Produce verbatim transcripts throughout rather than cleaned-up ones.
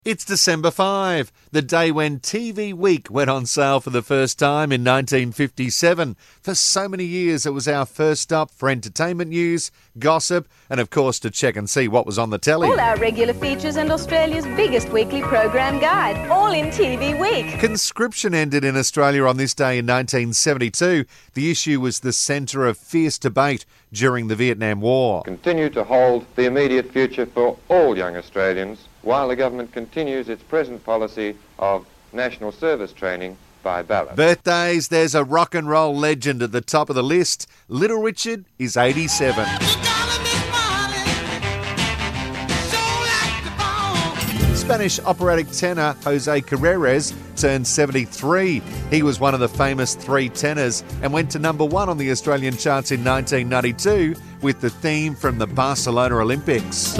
It's December fifth, the day when T V Week went on sale for the first time in nineteen fifty-seven. For so many years, it was our first stop for entertainment news, gossip, and of course to check and see what was on the telly. All our regular features and Australia's biggest weekly program guide, all in T V Week. Conscription ended in Australia on this day in nineteen seventy-two. The issue was the centre of fierce debate during the Vietnam War. Continue to hold the immediate future for all young Australians, while the government continues its present policy of national service training by ballot. Birthdays, there's a rock and roll legend at the top of the list. Little Richard is eighty-seven. Spanish operatic tenor Jose Carreras turned seventy-three. He was one of the famous three tenors and went to number one on the Australian charts in nineteen ninety-two with the theme from the Barcelona Olympics.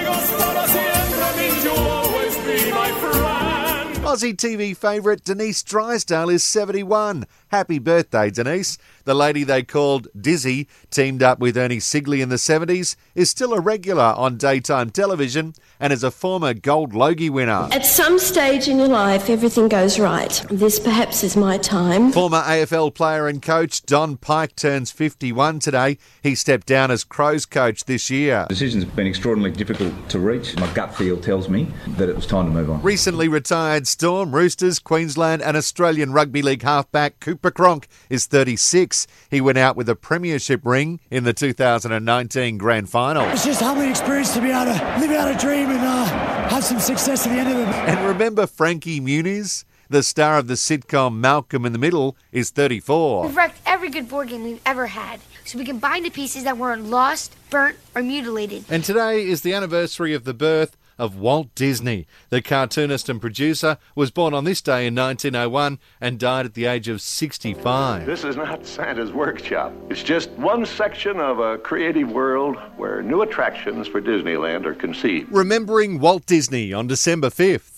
Aussie T V favourite Denise Drysdale is seventy-one. Happy birthday, Denise. The lady they called Dizzy, teamed up with Ernie Sigley in the seventies, is still a regular on daytime television and is a former Gold Logie winner. At some stage in your life, everything goes right. This perhaps is my time. Former A F L player and coach Don Pike turns fifty-one today. He stepped down as Crows coach this year. The decision's been extraordinarily difficult to reach. My gut feel tells me that it was time to move on. Recently retired Storm, Roosters, Queensland and Australian Rugby League halfback Cooper Cronk is thirty-six. He went out with a premiership ring in the two thousand nineteen Grand Final. It's just a humbling experience to be able to live out a dream and uh, have some success at the end of it. And remember Frankie Muniz? The star of the sitcom Malcolm in the Middle is thirty-four. We've wrecked every good board game we've ever had, so we can bind the pieces that weren't lost, burnt, or mutilated. And today is the anniversary of the birth of Walt Disney. The cartoonist and producer was born on this day in nineteen oh one and died at the age of sixty-five. This is not Santa's workshop. It's just one section of a creative world where new attractions for Disneyland are conceived. Remembering Walt Disney on December fifth.